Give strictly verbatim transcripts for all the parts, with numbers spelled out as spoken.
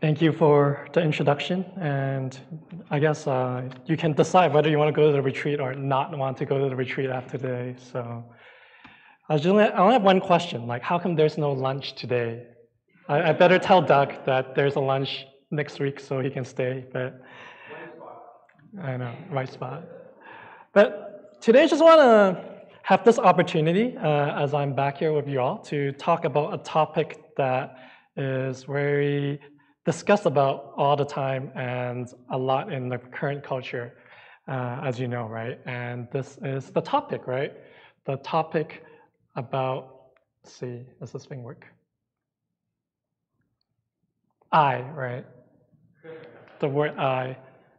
Thank you for the introduction, and I guess uh, you can decide whether you want to go to the retreat or not want to go to the retreat after today. So I, just, I only have one question, like how come there's no lunch today? I, I better tell Doug that there's a lunch next week so he can stay, but I know, right spot. But today I just want to have this opportunity, uh, as I'm back here with you all, to talk about a topic that is very discussed about all the time and a lot in the current culture, uh, as you know, right? And this is the topic, right? The topic about, let's see, does this thing work? I, right? The word I.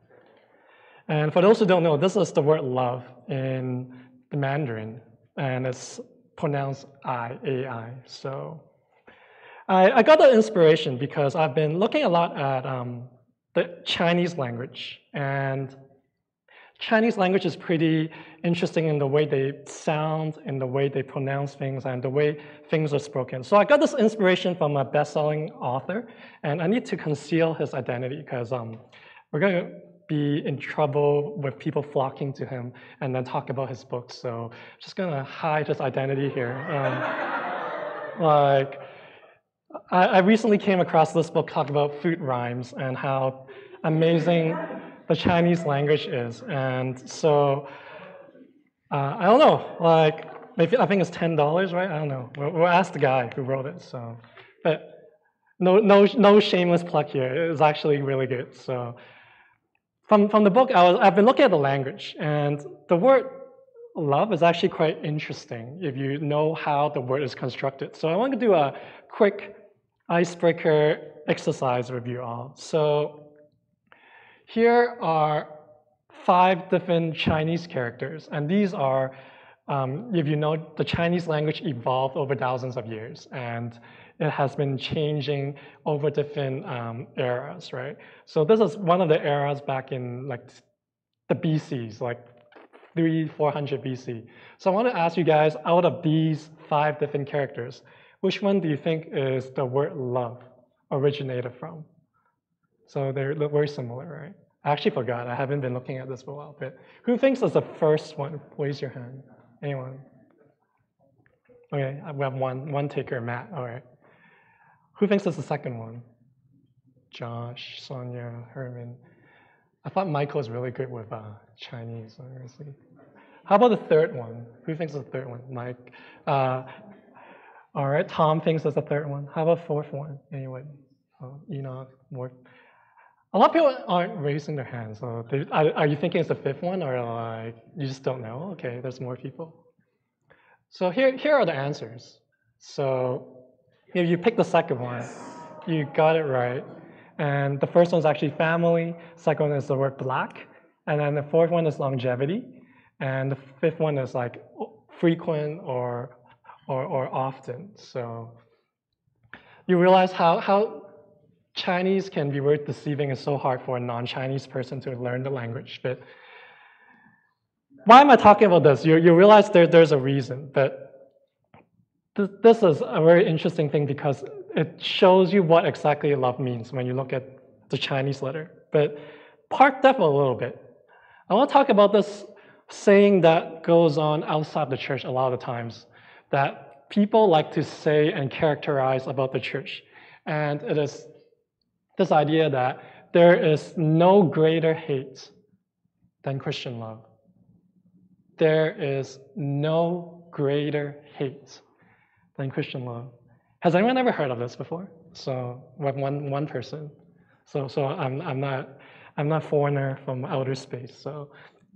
And for those who don't know, this is the word love in the Mandarin, and it's pronounced I, A I. So I, I got the inspiration because I've been looking a lot at um, the Chinese language, and Chinese language is pretty interesting in the way they sound, in the way they pronounce things, and the way things are spoken. So I got this inspiration from a best-selling author, and I need to conceal his identity because um, we're going to be in trouble with people flocking to him and then talk about his books. So I'm just going to hide his identity here. Um, like, I, I recently came across this book talking about food rhymes and how amazing the Chinese language is. And so, uh, I don't know, like, maybe I think it's ten dollars, right? I don't know. We'll, we'll ask the guy who wrote it. So, but no, no, no shameless plug here. It's actually really good. So, from from the book, I was I've been looking at the language, and the word love is actually quite interesting if you know how the word is constructed. So, I want to do a quick icebreaker exercise with you all. So, here are five different Chinese characters, and these are, um, if you know, the Chinese language evolved over thousands of years, and it has been changing over different um, eras, right? So this is one of the eras back in like the B Cs, like three, four hundred B C. So I want to ask you guys, out of these five different characters, which one do you think is the word love originated from? So they're very similar, right? I actually forgot. I haven't been looking at this for a while. But who thinks is the first one? Raise your hand. Anyone? Okay, we have one one taker, Matt. All right. Who thinks is the second one? Josh, Sonia, Herman. I thought Michael was really good with uh, Chinese, honestly. How about the third one? Who thinks is the third one? Mike. Uh, all right, Tom thinks is the third one. How about fourth one? Anyone? Oh, Enoch, more. A lot of people aren't raising their hands. So they, are, are you thinking it's the fifth one, or like you just don't know? Okay, there's more people. So here, here are the answers. So if you pick the second one, you got it right. And the first one's actually family. Second one is the word black. And then the fourth one is longevity. And the fifth one is like frequent or or, or often. So you realize how, how Chinese can be very deceiving. It's so hard for a non-Chinese person to learn the language. But why am I talking about this? You, you realize there, there's a reason. But th this is a very interesting thing because it shows you what exactly love means when you look at the Chinese letter. But park that for a little bit. I want to talk about this saying that goes on outside the church a lot of the times, that people like to say and characterize about the church. And it is this idea that there is no greater hate than Christian love. There is no greater hate than Christian love. Has anyone ever heard of this before? So with one one person. So so I'm I'm not I'm not foreigner from outer space. So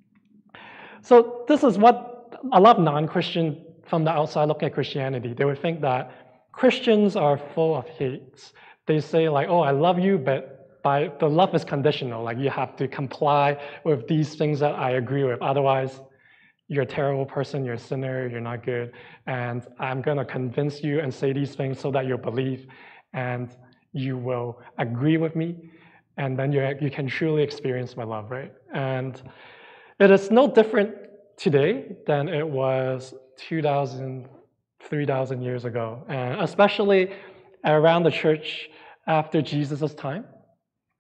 so this is what a lot of non-Christian from the outside look at Christianity. They would think that Christians are full of hate. They say like, oh, I love you, but by the love is conditional. Like you have to comply with these things that I agree with. Otherwise, you're a terrible person, you're a sinner, you're not good. And I'm gonna convince you and say these things so that you'll believe and you will agree with me. And then you you can truly experience my love, right? And it is no different today than it was two thousand, three thousand years ago. And especially around the church after Jesus' time.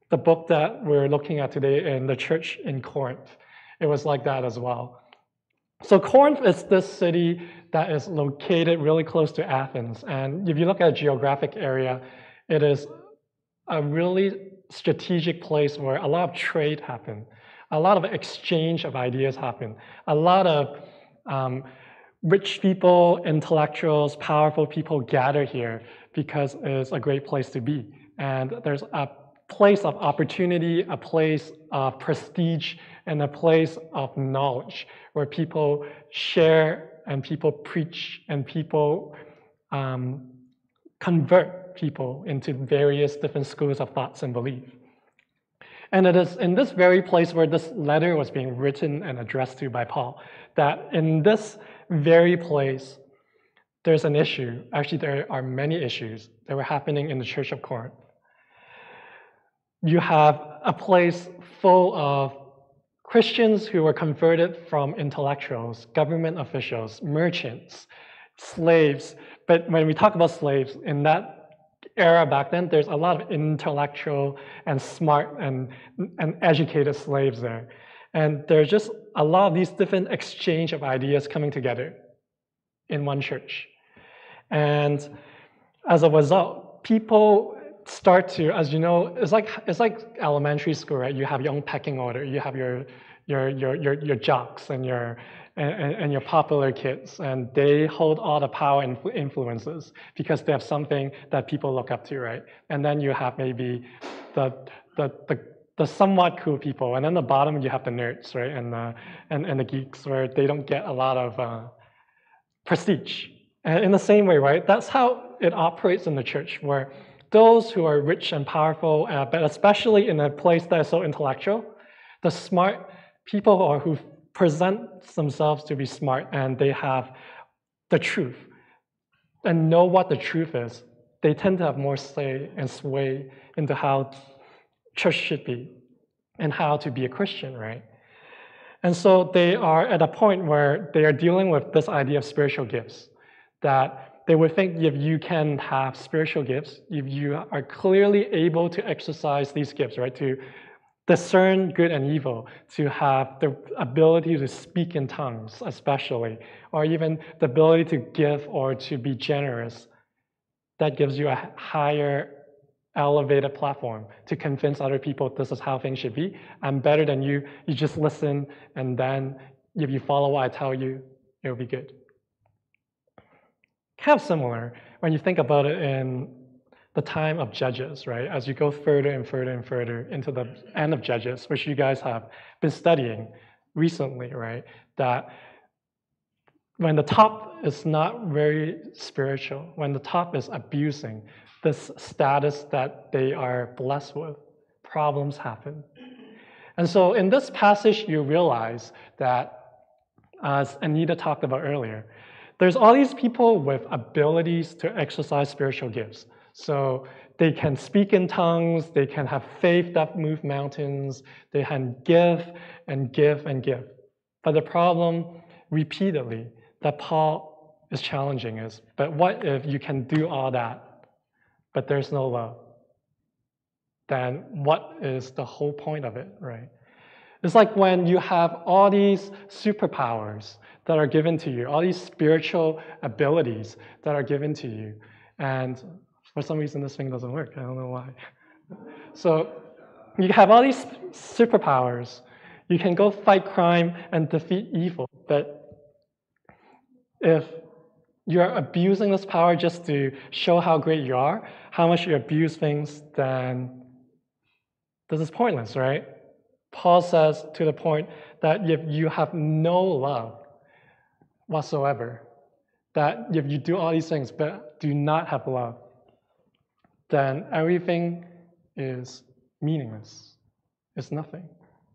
the book that we're looking at today in the church in Corinth, it was like that as well. So Corinth is this city that is located really close to Athens. And if you look at a geographic area, it is a really strategic place where a lot of trade happen, a lot of exchange of ideas happen, a lot of um, rich people, intellectuals, powerful people gather here because it's a great place to be. And there's a place of opportunity, a place of prestige, and a place of knowledge where people share and people preach and people um, convert people into various different schools of thoughts and belief. And it is in this very place where this letter was being written and addressed to by Paul, that in this very place, there's an issue. Actually, there are many issues that were happening in the Church of Corinth. You have a place full of Christians who were converted from intellectuals, government officials, merchants, slaves. But when we talk about slaves, in that era back then, there's a lot of intellectual and smart and, and educated slaves there. And there's just a lot of these different exchange of ideas coming together in one church. And as a result, people start to, as you know, it's like it's like elementary school, right? You have your own pecking order. You have your your your your, your jocks and your and, and your popular kids, and they hold all the power and influences because they have something that people look up to, right? And then you have maybe the the the, the somewhat cool people, and then the bottom you have the nerds, right? And the and and the geeks where they don't get a lot of uh, prestige. And in the same way, right? That's how it operates in the church, where those who are rich and powerful, uh, but especially in a place that is so intellectual, the smart people who, are, who present themselves to be smart and they have the truth and know what the truth is, they tend to have more say and sway into how church should be and how to be a Christian, right? And so they are at a point where they are dealing with this idea of spiritual gifts, that they would think if you can have spiritual gifts, if you are clearly able to exercise these gifts, right, to discern good and evil, to have the ability to speak in tongues especially, or even the ability to give or to be generous, that gives you a higher elevated platform to convince other people this is how things should be. I'm better than you. You just listen, and then if you follow what I tell you, it'll be good. Kind of similar when you think about it in the time of Judges, right? As you go further and further and further into the end of Judges, which you guys have been studying recently, right? That when the top is not very spiritual, when the top is abusing this status that they are blessed with, problems happen. And so in this passage, you realize that, as Anita talked about earlier, there's all these people with abilities to exercise spiritual gifts. So they can speak in tongues, they can have faith that moves mountains, they can give and give and give. But the problem, repeatedly, that Paul is challenging is, but what if you can do all that, but there's no love? Then what is the whole point of it, right? It's like when you have all these superpowers that are given to you, all these spiritual abilities that are given to you, and for some reason this thing doesn't work. I don't know why. So you have all these superpowers. You can go fight crime and defeat evil, but if you're abusing this power just to show how great you are, how much you abuse things, then this is pointless, right? Paul says to the point that if you have no love whatsoever, that if you do all these things but do not have love, then everything is meaningless. It's nothing.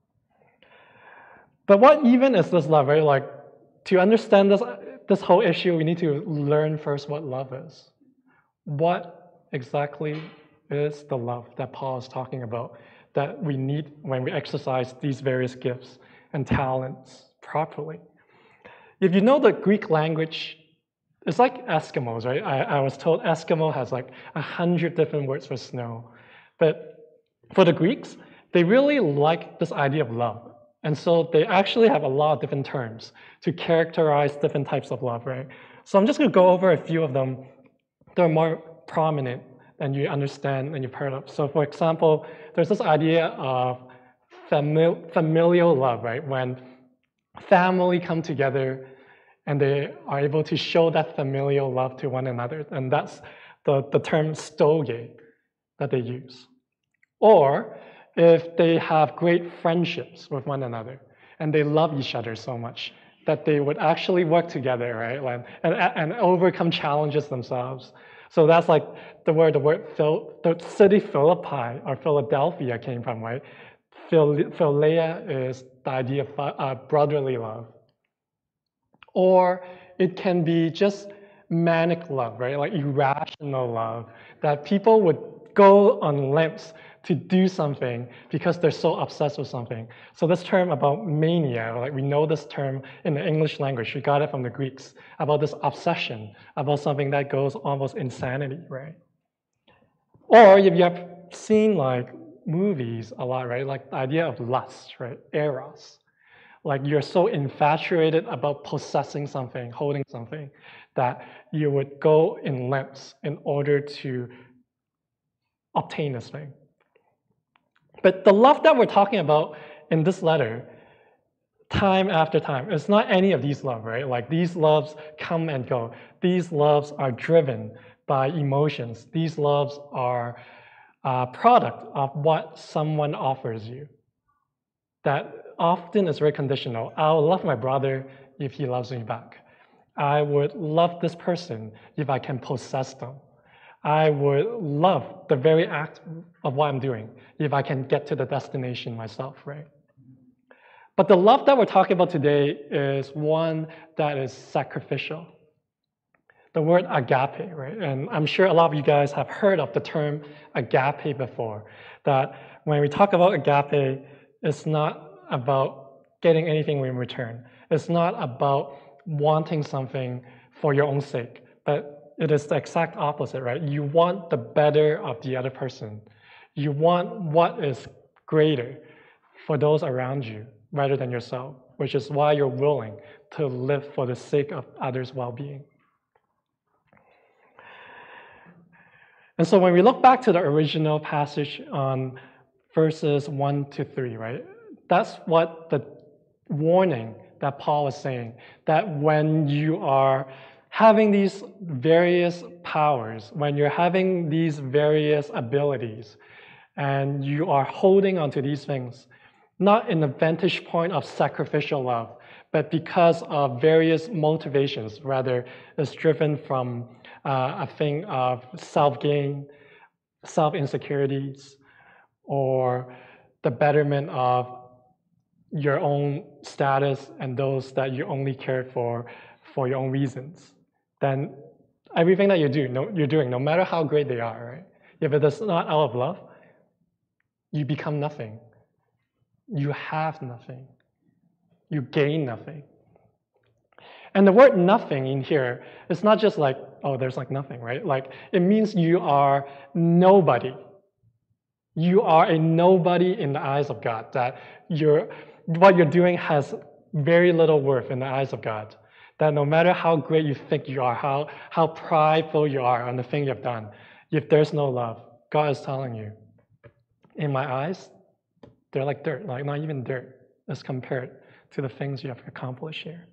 But what even is this love, right? Like, to understand this, this whole issue, we need to learn first what love is. What exactly is the love that Paul is talking about that we need when we exercise these various gifts and talents properly? If you know the Greek language, it's like Eskimos, right? I, I was told Eskimo has like a hundred different words for snow. But for the Greeks, they really like this idea of love. And so they actually have a lot of different terms to characterize different types of love, right? So I'm just going to go over a few of them that are more prominent than you understand and you've heard of. So for example, there's this idea of famil familial love, right? When family come together and they are able to show that familial love to one another. And that's the, the term storge that they use. Or if they have great friendships with one another and they love each other so much that they would actually work together, right? And, and overcome challenges themselves. So that's like the word, the word, Phil, the city Philippi or Philadelphia came from, right? Phil, Philia is the idea of uh, brotherly love. Or it can be just manic love, right? Like irrational love, that people would go on lengths to do something because they're so obsessed with something. So this term about mania, like we know this term in the English language, we got it from the Greeks, about this obsession, about something that goes almost insanity, right? Or if you have seen like movies a lot, right? Like the idea of lust, right? Eros. Like you're so infatuated about possessing something, holding something, that you would go in lengths in order to obtain this thing. But the love that we're talking about in this letter, time after time, it's not any of these love, right? Like these loves come and go. These loves are driven by emotions. These loves are a product of what someone offers you. That often is very conditional. I'll love my brother if he loves me back. I would love this person if I can possess them. I would love the very act of what I'm doing if I can get to the destination myself, right? But the love that we're talking about today is one that is sacrificial. The word agape, right? And I'm sure a lot of you guys have heard of the term agape before. That when we talk about agape, it's not about getting anything in return. It's not about wanting something for your own sake, but it is the exact opposite, right? You want the better of the other person. You want what is greater for those around you rather than yourself, which is why you're willing to live for the sake of others' well-being. And so when we look back to the original passage on verses one to three, right? That's what the warning that Paul is saying, that when you are having these various powers, when you're having these various abilities, and you are holding onto these things, not in the vantage point of sacrificial love, but because of various motivations, rather it's driven from uh, a thing of self-gain, self-insecurities, or the betterment of your own status and those that you only care for for your own reasons, then everything that you do, no, you're doing, no matter how great they are, right? If it is not out of love, you become nothing. You have nothing. You gain nothing. And the word nothing in here, it's not just like, oh, there's like nothing, right? Like, it means you are nobody. You are a nobody in the eyes of God, that you're, what you're doing has very little worth in the eyes of God. That no matter how great you think you are, how, how prideful you are on the thing you've done, if there's no love, God is telling you, in my eyes, they're like dirt, like not even dirt as compared to the things you have accomplished here.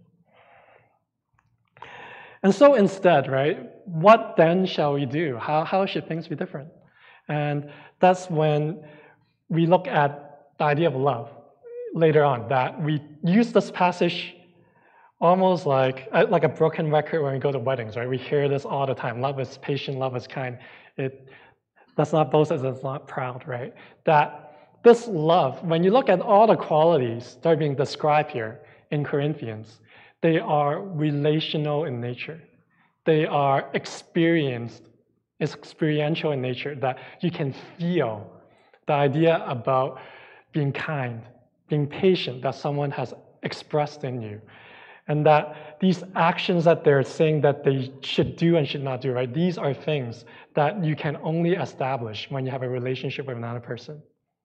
And so instead, right, what then shall we do? How, how should things be different? And that's when we look at the idea of love later on, that we use this passage almost like, like a broken record when we go to weddings, right? We hear this all the time. Love is patient, love is kind. It does not boast as it's not proud, right? That this love, when you look at all the qualities that are being described here in Corinthians, they are relational in nature. They are experienced, it's experiential in nature, that you can feel the idea about being kind, being patient, that someone has expressed in you. And that these actions that they're saying that they should do and should not do, right? These are things that you can only establish when you have a relationship with another person.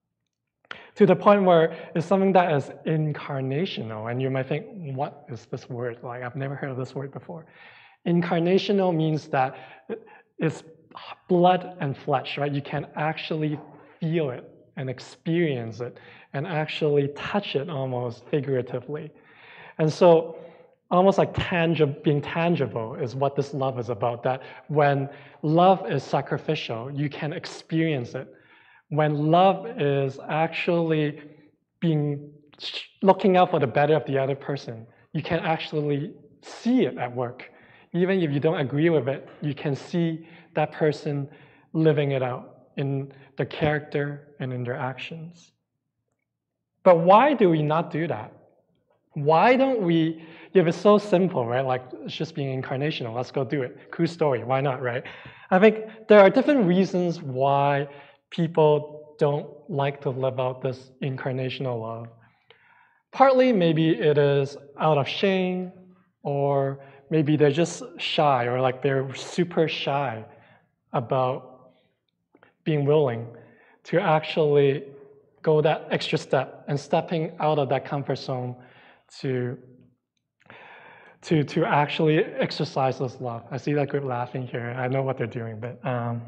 to the point where it's something that is incarnational. And you might think, what is this word? Like, I've never heard of this word before. Incarnational means that it's blood and flesh, right? You can actually feel it and experience it and actually touch it almost figuratively. And so almost like tangible, being tangible is what this love is about, that when love is sacrificial, you can experience it. When love is actually being looking out for the better of the other person, you can actually see it at work. Even if you don't agree with it, you can see that person living it out in their character and in their actions. But why do we not do that? Why don't we, if it's so simple, right? Like, it's just being incarnational, let's go do it. Cool story, why not, right? I think there are different reasons why people don't like to live out this incarnational love. Partly, maybe it is out of shame, or maybe they're just shy, or like they're super shy about being willing to actually go that extra step and stepping out of that comfort zone to, to, to actually exercise this love. I see that group laughing here. I know what they're doing, but um,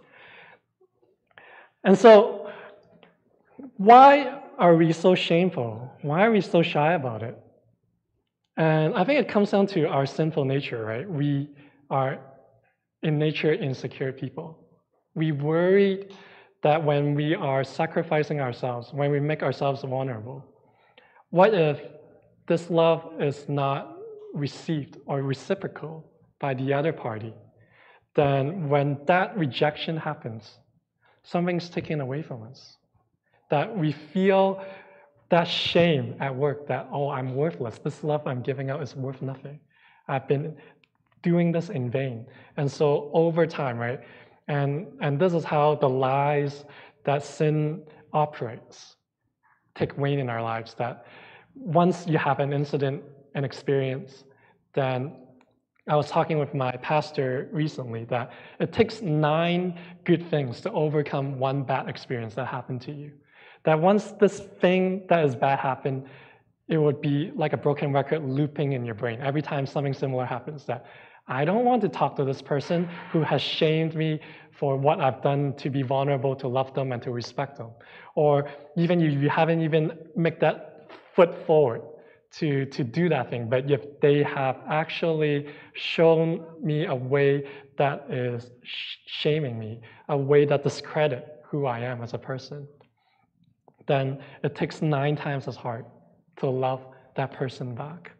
and so why are we so shameful? Why are we so shy about it? And I think it comes down to our sinful nature, right? We are in nature insecure people. We worry that when we are sacrificing ourselves, when we make ourselves vulnerable, what if this love is not received or reciprocal by the other party? Then when that rejection happens, something's taken away from us. That we feel that shame at work that, oh, I'm worthless. This love I'm giving out is worth nothing. I've been doing this in vain. And so over time, right? And, and this is how the lies that sin operates take weight in our lives, that once you have an incident, an experience, then I was talking with my pastor recently that it takes nine good things to overcome one bad experience that happened to you. That once this thing that is bad happened, it would be like a broken record looping in your brain. Every time something similar happens, that I don't want to talk to this person who has shamed me for what I've done to be vulnerable, to love them and to respect them. Or even you, you haven't even made that foot forward to, to do that thing, but if they have actually shown me a way that is shaming me, a way that discredits who I am as a person, then it takes nine times as hard to love that person back.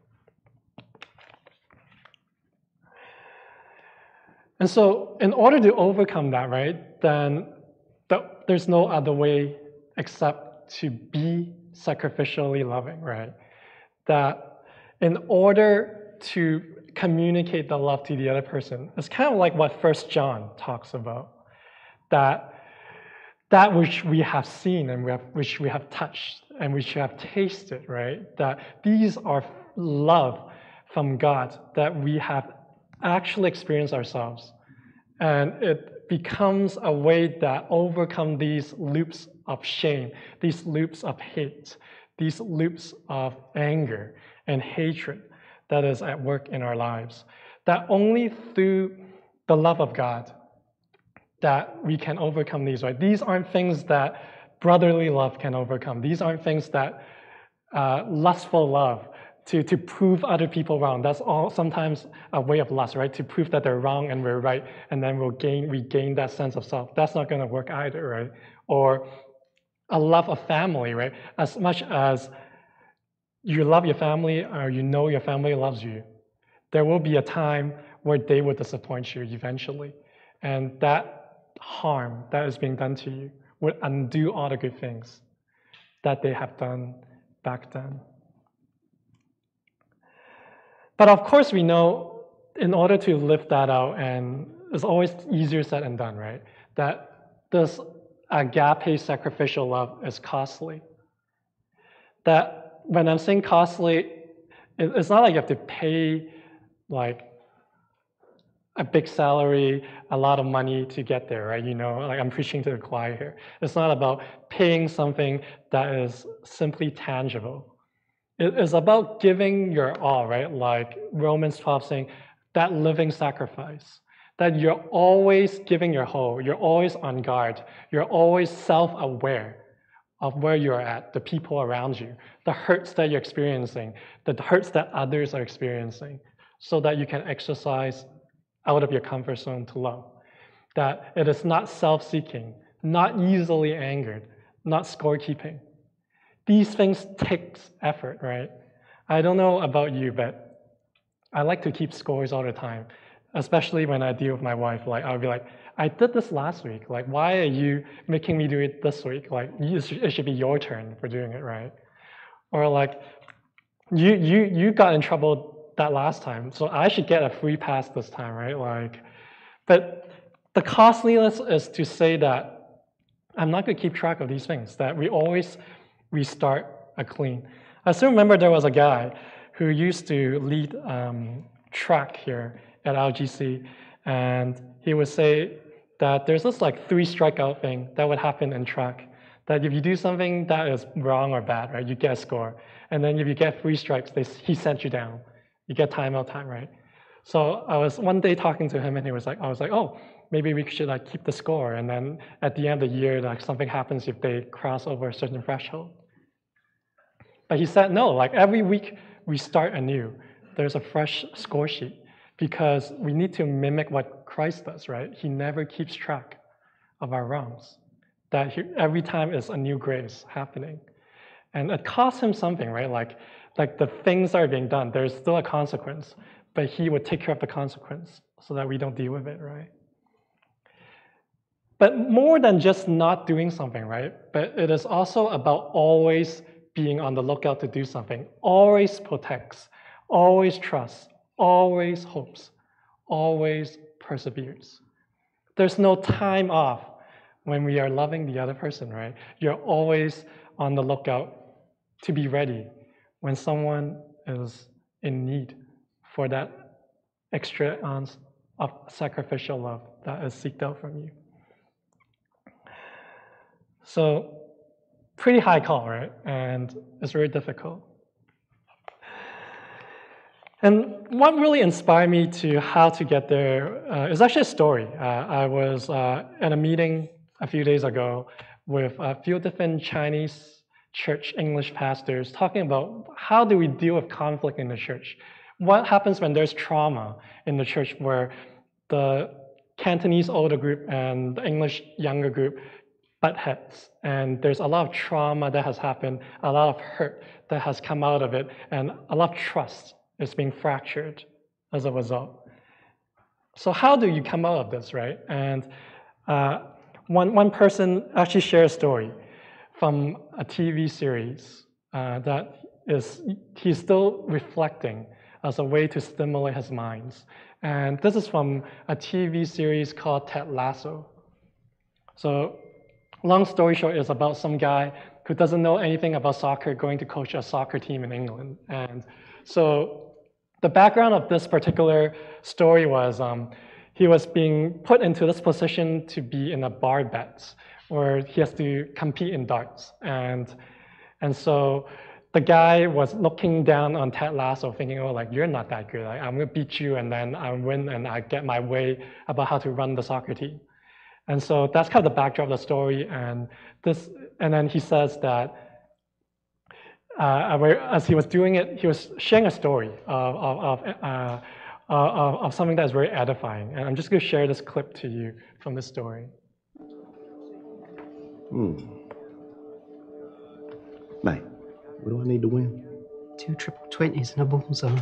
And so in order to overcome that, right, then the, there's no other way except to be sacrificially loving, right? That in order to communicate the love to the other person, it's kind of like what First John talks about, that that which we have seen and we have, which we have touched and which we have tasted, right? That these are love from God that we have actually experienced ourselves. And it becomes a way that overcome these loops of shame, these loops of hate, these loops of anger and hatred that is at work in our lives. That only through the love of God that we can overcome these, right? These aren't things that brotherly love can overcome. These aren't things that uh, lustful love to, to prove other people wrong. That's all sometimes a way of lust, right? To prove that they're wrong and we're right, and then we'll gain, regain that sense of self. That's not gonna work either, right? Or a love of family, right? As much as you love your family or you know your family loves you, there will be a time where they will disappoint you eventually. And that harm that is being done to you would undo all the good things that they have done back then. But of course we know in order to live that out, and it's always easier said than done, right? That this agape sacrificial love is costly. That when I'm saying costly, it's not like you have to pay like a big salary, a lot of money to get there, right? You know, like I'm preaching to the choir here. It's not about paying something that is simply tangible. It is about giving your all, right? Like Romans twelve saying, that living sacrifice, that you're always giving your whole, you're always on guard, you're always self-aware of where you're at, the people around you, the hurts that you're experiencing, the hurts that others are experiencing, so that you can exercise out of your comfort zone to love. That it is not self-seeking, not easily angered, not scorekeeping. These things takes effort, right? I don't know about you, but I like to keep scores all the time, especially when I deal with my wife. Like I'll be like, I did this last week. Like, why are you making me do it this week? Like, it should be your turn for doing it, right? Or like, you you you got in trouble that last time, so I should get a free pass this time, right? Like, but the costliness is to say that I'm not going to keep track of these things. That we always restart a clean. I still remember there was a guy who used to lead um, track here at L G C, and he would say that there's this like three strikeout thing that would happen in track. That if you do something that is wrong or bad, right, you get a score. And then if you get three strikes, they, he sent you down. You get timeout time, right? So I was one day talking to him, and he was like, I was like, oh, maybe we should like keep the score. And then at the end of the year, like something happens if they cross over a certain threshold. But he said, no, like every week we start anew. There's a fresh score sheet because we need to mimic what Christ does, right? He never keeps track of our wrongs. That he, every time is a new grace happening. And it costs him something, right? Like, like the things that are being done, there's still a consequence, but he would take care of the consequence so that we don't deal with it, right? But more than just not doing something, right? But it is also about always being on the lookout to do something, always protects, always trusts, always hopes, always perseveres. There's no time off when we are loving the other person, right? You're always on the lookout to be ready when someone is in need for that extra ounce of sacrificial love that is seeked out from you. So, pretty high call, right? And it's very difficult. And what really inspired me to how to get there uh, is actually a story. Uh, I was uh, at a meeting a few days ago with a few different Chinese church English pastors talking about how do we deal with conflict in the church? What happens when there's trauma in the church where the Cantonese older group and the English younger group butt heads, and there's a lot of trauma that has happened, a lot of hurt that has come out of it, and a lot of trust is being fractured as a result. So how do you come out of this, right? And uh, one, one person actually shared a story from a T V series uh, that is he's still reflecting as a way to stimulate his minds. And this is from a T V series called Ted Lasso. So long story short, it's about some guy who doesn't know anything about soccer going to coach a soccer team in England. And so the background of this particular story was um, he was being put into this position to be in a bar bets where he has to compete in darts. And, and so the guy was looking down on Ted Lasso thinking, oh, like, you're not that good. Like, I'm gonna beat you and then I win and I get my way about how to run the soccer team. And so that's kind of the backdrop of the story. And this, and then he says that uh, as he was doing it, he was sharing a story of, of, of, uh, of, of something that is very edifying. And I'm just gonna share this clip to you from this story. Hmm. Mate, what do I need to win? Two triple twenties and a bullseye.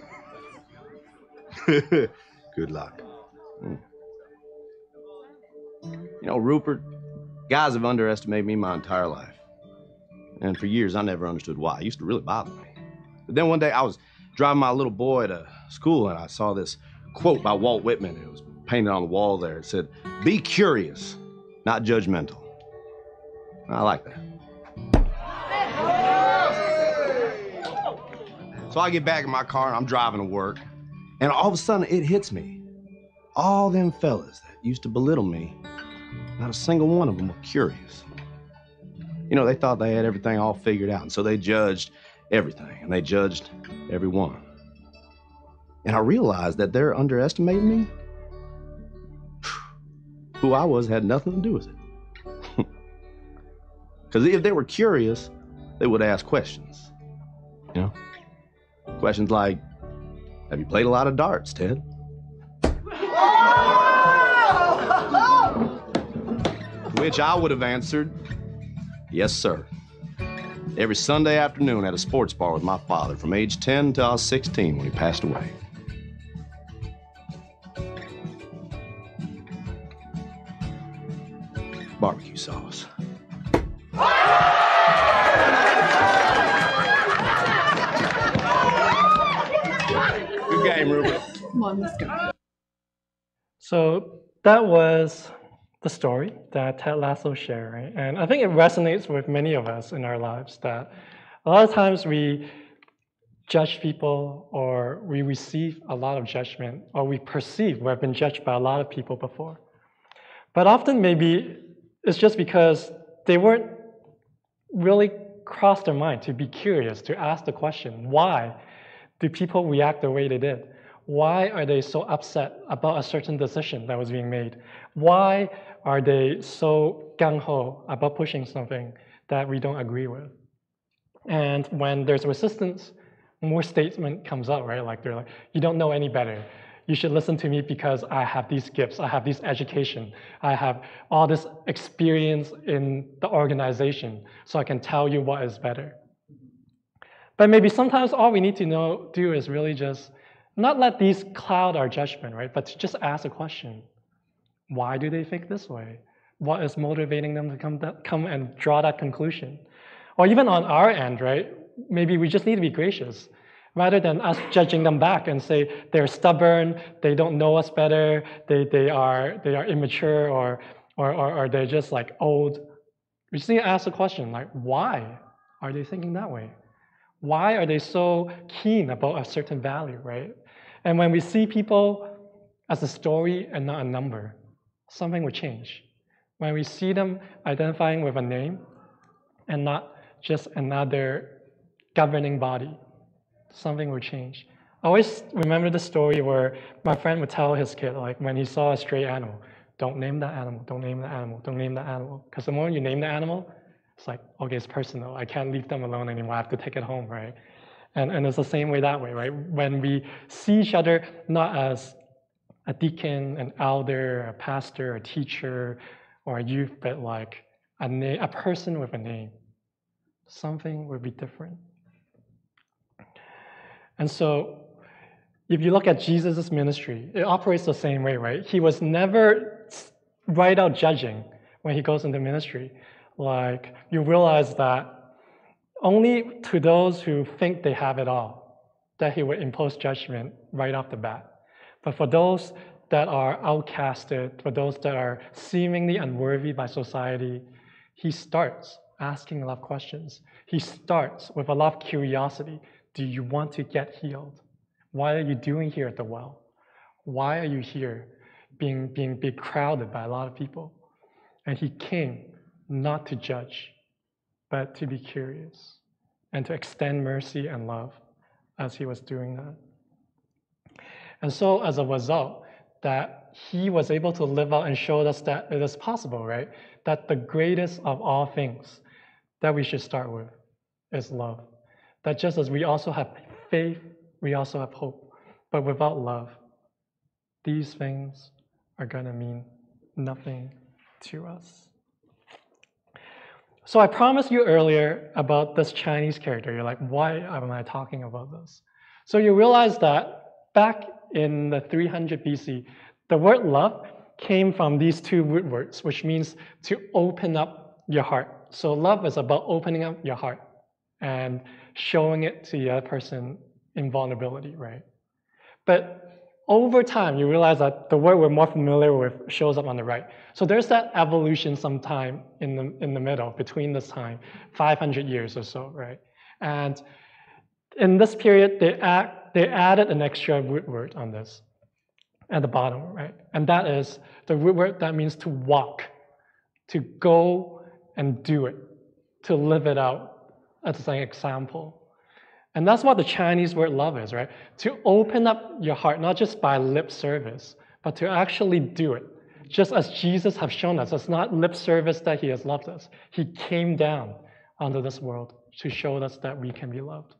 Good luck. Hmm. You know, Rupert, guys have underestimated me my entire life. And for years, I never understood why. It used to really bother me. But then one day, I was driving my little boy to school, and I saw this quote by Walt Whitman. It was painted on the wall there. It said, "Be curious, not judgmental." I like that. So I get back in my car, and I'm driving to work, and all of a sudden, it hits me. all them fellas that used to belittle me, not a single one of them were curious. You know, they thought they had everything all figured out, and so they judged everything, and they judged everyone. And I realized that they're underestimating me. Who I was had nothing to do with it. Because if they were curious, they would ask questions. You know? Questions like, have you played a lot of darts, Ted? Which I would have answered, yes, sir. Every Sunday afternoon at a sports bar with my father from age ten until I was sixteen when he passed away. Barbecue sauce. Good game, Ruben. Come on, let's go. So that was the story that Ted Lasso shared, right? And I think it resonates with many of us in our lives that a lot of times we judge people or we receive a lot of judgment or we perceive we've been judged by a lot of people before. But often maybe it's just because they weren't really crossed their mind to be curious, to ask the question, why do people react the way they did? Why are they so upset about a certain decision that was being made? Why are they so gung-ho about pushing something that we don't agree with? And when there's resistance, more statement comes out, right? Like they're like, you don't know any better. You should listen to me because I have these gifts, I have this education, I have all this experience in the organization, so I can tell you what is better. But maybe sometimes all we need to know, do is really just not let these cloud our judgment, right? But to just ask a question. Why do they think this way? What is motivating them to come, that, come and draw that conclusion? Or even on our end, right? Maybe we just need to be gracious. Rather than us judging them back and say they're stubborn, they don't know us better, they, they, are, they are immature, or, or, or, or they're just like old. We just need to ask the question, like, why are they thinking that way? Why are they so keen about a certain value, right? And when we see people as a story and not a number, something will change. When we see them identifying with a name and not just another governing body, something will change. I always remember the story where my friend would tell his kid, like when he saw a stray animal, don't name that animal, don't name that animal, don't name that animal. Because the moment you name the animal, it's like, okay, it's personal. I can't leave them alone anymore. I have to take it home, right? And, and it's the same way that way, right? When we see each other not as a deacon, an elder, a pastor, a teacher, or a youth, but like a, na- a person with a name, something would be different. And so if you look at Jesus' ministry, it operates the same way, right? He was never right out judging when he goes into ministry. Like, you realize that only to those who think they have it all, that he would impose judgment right off the bat. But for those that are outcasted, for those that are seemingly unworthy by society, he starts asking a lot of questions. He starts with a lot of curiosity. Do you want to get healed? What are you doing here at the well? Why are you here being, being, being crowded by a lot of people? And he came not to judge, but to be curious and to extend mercy and love as he was doing that. And so as a result, that he was able to live out and show us that it is possible, right? That the greatest of all things that we should start with is love. That just as we also have faith, we also have hope. But without love, these things are going to mean nothing to us. So I promised you earlier about this Chinese character. You're like, why am I talking about this? So you realize that back in the three hundred B C, the word love came from these two root words, which means to open up your heart. So love is about opening up your heart and showing it to the other person in vulnerability, right? But over time, you realize that the word we're more familiar with shows up on the right. So there's that evolution sometime in the, in the middle, between this time, five hundred years or so, right? And in this period, they, add, they added an extra root word on this. at the bottom, right? And that is the root word that means to walk, to go and do it, to live it out as an example. And that's what the Chinese word love is, right? To open up your heart, not just by lip service, but to actually do it. Just as Jesus has shown us, it's not lip service that he has loved us. He came down onto this world to show us that we can be loved.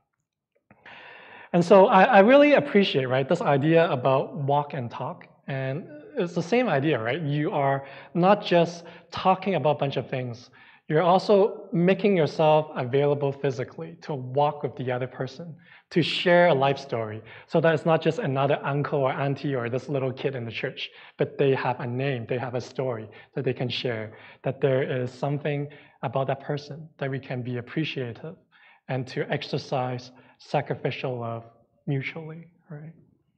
And so I, I really appreciate, right, this idea about walk and talk. And it's the same idea, right? You are not just talking about a bunch of things. You're also making yourself available physically to walk with the other person, to share a life story, so that it's not just another uncle or auntie or this little kid in the church, but they have a name, they have a story that they can share, that there is something about that person that we can be appreciative and to exercise sacrificial love mutually, right?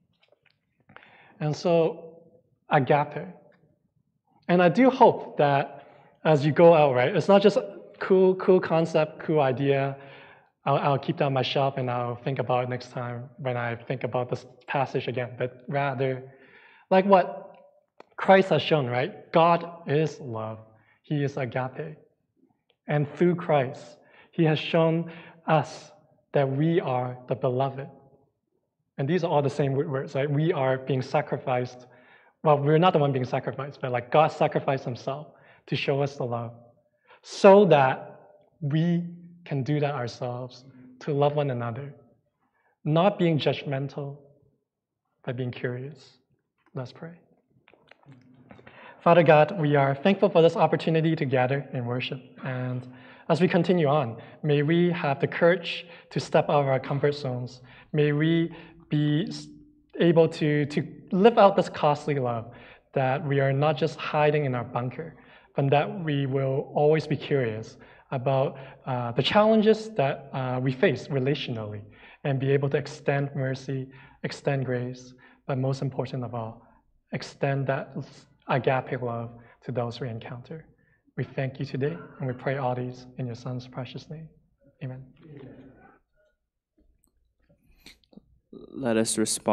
And so, agape. And I do hope that as you go out, right, it's not just cool, cool concept, cool idea. I'll, I'll keep that on my shelf and I'll think about it next time when I think about this passage again, but rather, like what Christ has shown, right? God is love. He is agape. And through Christ, he has shown us that we are the beloved. And these are all the same words, right? We are being sacrificed. Well, we're not the one being sacrificed, but like God sacrificed himself to show us the love so that we can do that ourselves, to love one another, not being judgmental, but being curious. Let's pray. Father God, we are thankful for this opportunity to gather in worship. And as we continue on, may we have the courage to step out of our comfort zones. May we be able to, to live out this costly love, that we are not just hiding in our bunker, but that we will always be curious about uh, the challenges that uh, we face relationally and be able to extend mercy, extend grace, but most important of all, extend that agape love to those we encounter. We thank you today, and we pray all these in your Son's precious name. Amen. Let us respond.